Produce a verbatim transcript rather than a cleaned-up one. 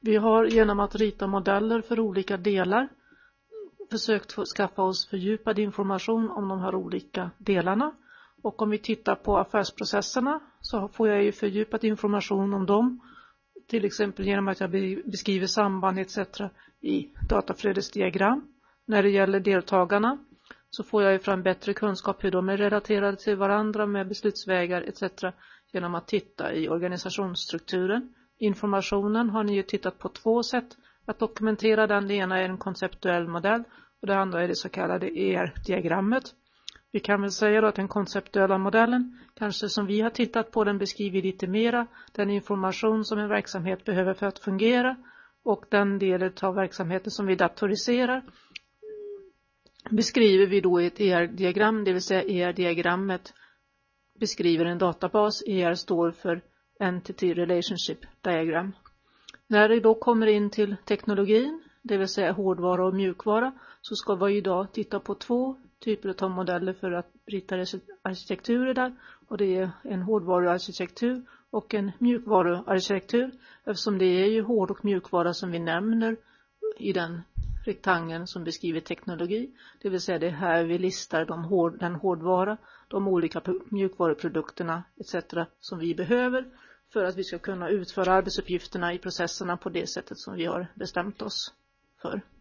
Vi har genom att rita modeller för olika delar försökt få skaffa oss fördjupad information om de här olika delarna. Och om vi tittar på affärsprocesserna så får jag ju fördjupad information om dem. Till exempel genom att jag beskriver samband et cetera i dataflödesdiagram. När det gäller deltagarna så får jag ju fram bättre kunskap hur de är relaterade till varandra med beslutsvägar et cetera genom att titta i organisationsstrukturen. Informationen har ni ju tittat på två sätt att dokumentera den. Det ena är en konceptuell modell och det andra är det så kallade E R-diagrammet. Vi kan väl säga då att den konceptuella modellen, kanske som vi har tittat på, den beskriver lite mera den information som en verksamhet behöver för att fungera, och den delen av verksamheten som vi datoriserar beskriver vi då i ett E R-diagram, det vill säga E R-diagrammet beskriver en databas. E R står för Entity Relationship Diagram. När det då kommer in till teknologin, det vill säga hårdvara och mjukvara, så ska vi idag titta på två typer av modeller för att rita arkitekturer där. Och det är en hårdvaruarkitektur och en mjukvaruarkitektur, eftersom det är ju hård- och mjukvara som vi nämner i den rektangeln som beskriver teknologi. Det vill säga det är här vi listar de hård, den hårdvara, de olika mjukvaruprodukterna et cetera som vi behöver för att vi ska kunna utföra arbetsuppgifterna i processerna på det sättet som vi har bestämt oss för.